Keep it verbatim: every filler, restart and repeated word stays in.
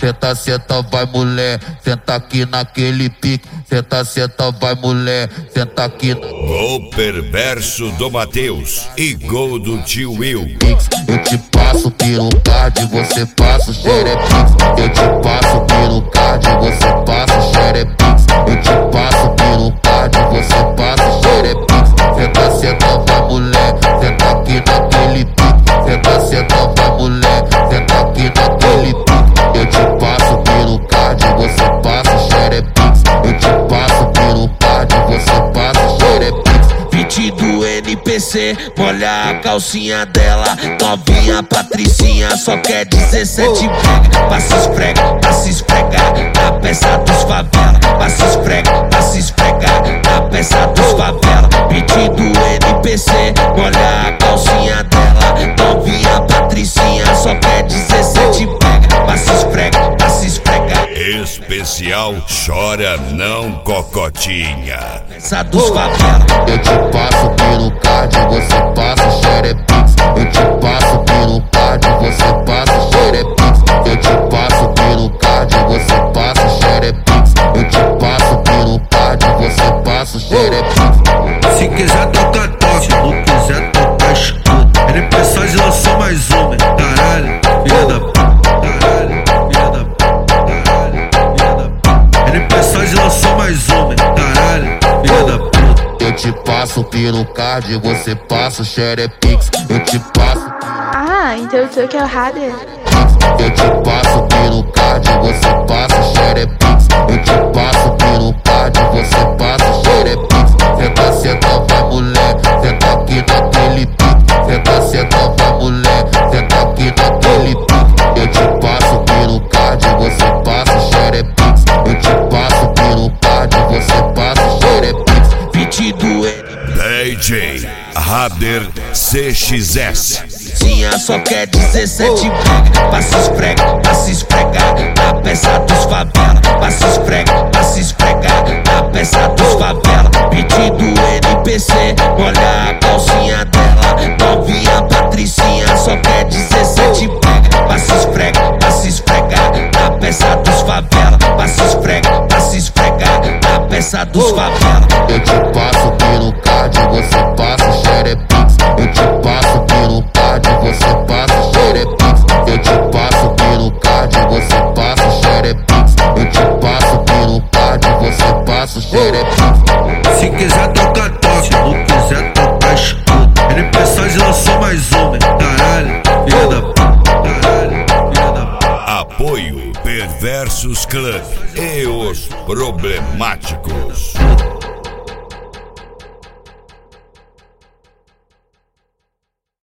Senta, senta, vai mulher, senta aqui naquele pique. Senta, senta, vai mulher, senta aqui. Gol perverso do Matheus e gol do tio Will. Eu te passo pelo card, você passa o xerepix. Eu te passo pelo card, você passa o xerepix. Eu te passo pelo card, você passa o xerepix. Senta, senta, vai mulher, senta aqui naquele pique. Senta, senta, vai mulher, senta aqui naquele pique. Eu te passo pelo card, você passa o xerepix. Eu te passo pelo card, você passa o xerepix. Beat do N P C, molha a calcinha dela. Novinha Patricinha, só quer dezessete pega. Passa esfrega, passa esfregar na peça dos favela. Passa esfrega, passa esfregar na peça dos favela. Beat do N P C, molha a calcinha dela. Novinha Patricinha, só quer dezessete pega. Passa esfrega, passa esfregar. Especial Chora Não Cocotinha. Peça dos favela. Eu te passo pelo card, você passa o xerepix. Eu te passo pelo card, você passa o xerepix. Eu te passo pelo card, você passa o xerepix. Eu te passo pelo card, você passa o xerepix. Se quiser tocar, toca. Se não quiser tocar, escuta. Ele P lançou mais uma, caralho, filha da p. Caralho, filha da p. Caralho, filha da p. Ele P lançou mais uma, caralho, filha da p. Eu te passo pelo card, você passa o xerepix. Eu te passo. Ah, então tu que é o Rader. Eu te passo pelo card, você passa o xerepix. Eu te passo pelo card, você passa o xerepix. Senta, senta, vai mulher, senta aqui naquele pique. Senta, senta, vai mulher, senta aqui naquele pique. Eu te passo pelo card, você passa o xerepix. Eu te passo pelo card, você passa o xerepix. Beat do N D J Rader C X S. Zinha só quer dezessete pega. Passa esfrega, passa esfregar na peça dos favela. Passa esfrega, passa esfregar na peça dos favela. Beat do N P C, molha a calcinha dela. Novinha Patricinha, só quer dezessete pega. Passa esfrega, passa esfregar na peça dos favela. Passa esfrega, passa esfregar na peça dos favela. Eu te passo pelo card, você passa o xerepix. Eu te passo pelo card, você passa o xerepix. Eu te passo pelo card, você passa o xerepix. Eu te passo pelo card, você passa o xerepix. Se quiser tocar, toca. Se não quiser tocar, escuta. Ele P lançou mais uma, caralho, filha da p. Caralho, filha da p. Apoio Perversos Club e os Problemáticos.